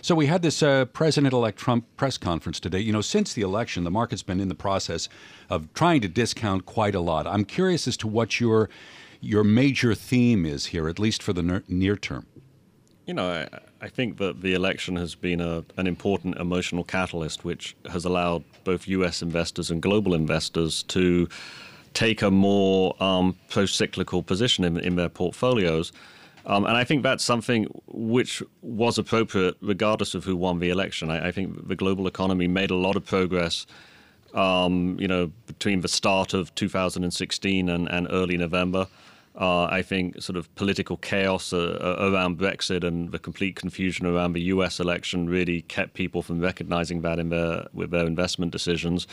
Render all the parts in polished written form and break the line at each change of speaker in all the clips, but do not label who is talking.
So we had this President-elect Trump press conference today. Since the election, the market's been in the process of trying to discount quite a lot. I'm curious as to what your major theme is here, at least for the near term.
I think that the election has been an important emotional catalyst, which has allowed both U.S. investors and global investors to take a more pro-cyclical position in their portfolios. And I think that's something which was appropriate regardless of who won the election. I think the global economy made a lot of progress, between the start of 2016 and early November. I think sort of political chaos around Brexit and the complete confusion around the U.S. election really kept people from recognizing that with their investment decisions.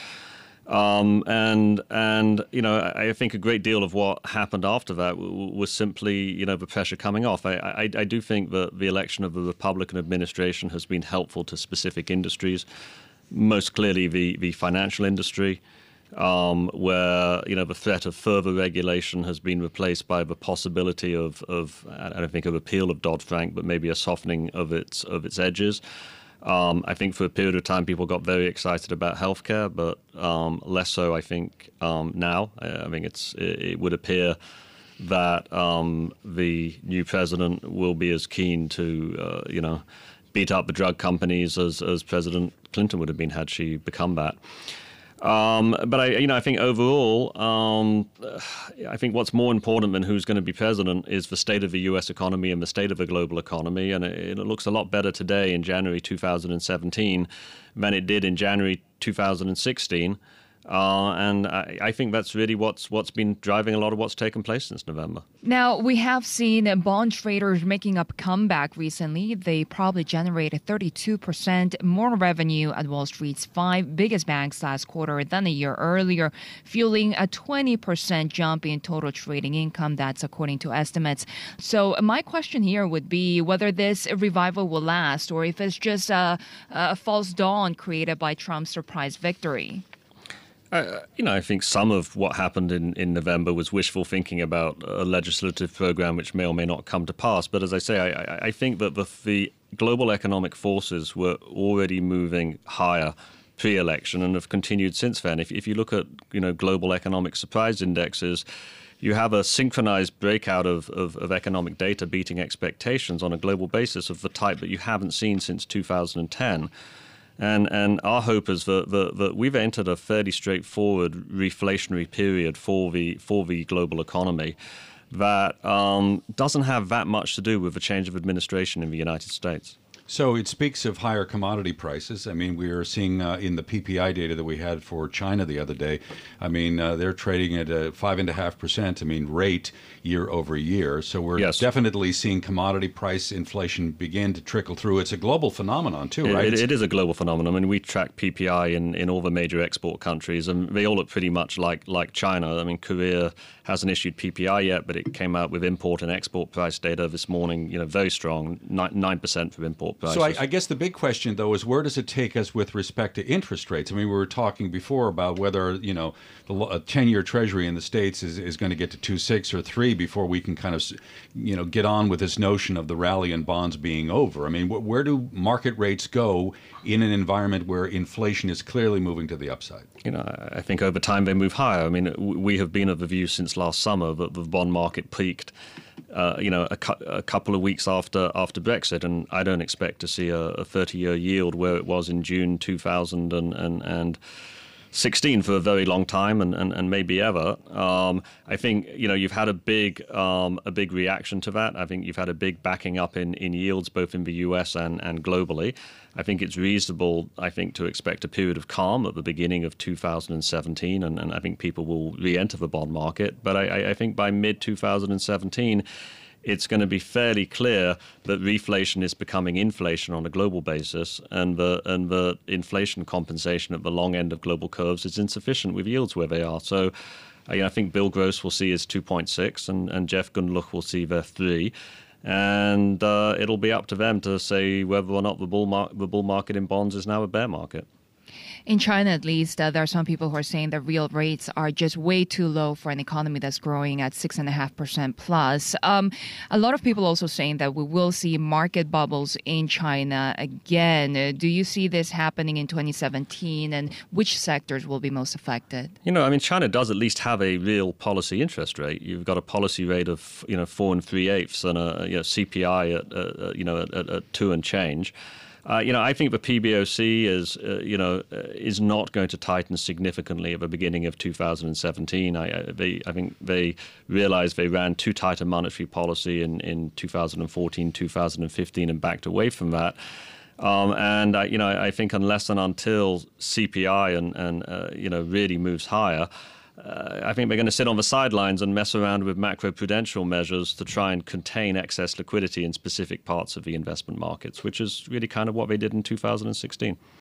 I think a great deal of what happened after that was simply, the pressure coming off. I do think that the election of the Republican administration has been helpful to specific industries, most clearly the financial industry, where, the threat of further regulation has been replaced by the possibility of I don't think a repeal of Dodd-Frank, but maybe a softening of its edges. I think for a period of time, people got very excited about healthcare, but less so, I think, now. I think it would appear that the new president will be as keen to, beat up the drug companies as President Clinton would have been had she become that. But I think overall, I think what's more important than who's going to be president is the state of the U.S. economy and the state of the global economy. And it looks a lot better today in January 2017 than it did in January 2016. And I think that's really what's been driving a lot of what's taken place since November.
Now, we have seen bond traders making up a comeback recently. They probably generated 32% more revenue at Wall Street's 5 biggest banks last quarter than a year earlier, fueling a 20% jump in total trading income. That's according to estimates. So my question here would be whether this revival will last or if it's just a false dawn created by Trump's surprise victory.
I think some of what happened in November was wishful thinking about a legislative program which may or may not come to pass. But as I say, I think that the global economic forces were already moving higher pre-election and have continued since then. If you look at global economic surprise indexes, you have a synchronized breakout of economic data beating expectations on a global basis of the type that you haven't seen since 2010. And our hope is that we've entered a fairly straightforward reflationary period for the global economy that doesn't have that much to do with the change of administration in the United States.
So it speaks of higher commodity prices. I mean, we are seeing in the PPI data that we had for China the other day, I mean, they're trading at a 5.5%, rate year over year. So we're definitely seeing commodity price inflation begin to trickle through. It's a global phenomenon too, right?
It is a global phenomenon. I mean, we track PPI in all the major export countries, and they all look pretty much like China. I mean, Korea hasn't issued PPI yet, but it came out with import and export price data this morning, very strong, 9% for import prices.
So I guess the big question, though, is where does it take us with respect to interest rates? I mean, we were talking before about whether, the 10-year Treasury in the States is going to get to 2.6 or 3 before we can kind of, get on with this notion of the rally in bonds being over. I mean, where do market rates go in an environment where inflation is clearly moving to the upside?
I think over time they move higher. I mean, we have been of the view since last summer that the bond market peaked, a couple of weeks after Brexit, and I don't expect to see a 30-year yield where it was in June 2016 for a very long time, and maybe ever. I think you've had a big reaction to that. I think you've had a big backing up in yields both in the US and globally. I think it's reasonable, to expect a period of calm at the beginning of 2017, and I think people will re-enter the bond market. But I think by mid-2017, it's going to be fairly clear that reflation is becoming inflation on a global basis, and the inflation compensation at the long end of global curves is insufficient with yields where they are. So I think Bill Gross will see his 2.6, and Jeff Gundlach will see their 3. And it'll be up to them to say whether or not the bull market in bonds is now a bear market.
In China, at least, there are some people who are saying that real rates are just way too low for an economy that's growing at 6.5% plus. A lot of people also saying that we will see market bubbles in China again. Do you see this happening in 2017, and which sectors will be most affected?
China does at least have a real policy interest rate. You've got a policy rate of 4 3/8 and a CPI at 2 and change. I think the PBOC is not going to tighten significantly at the beginning of 2017. I think they realized they ran too tight a monetary policy in 2014, 2015, and backed away from that. I think unless and until CPI and really moves higher, I think they're going to sit on the sidelines and mess around with macroprudential measures to try and contain excess liquidity in specific parts of the investment markets, which is really kind of what they did in 2016.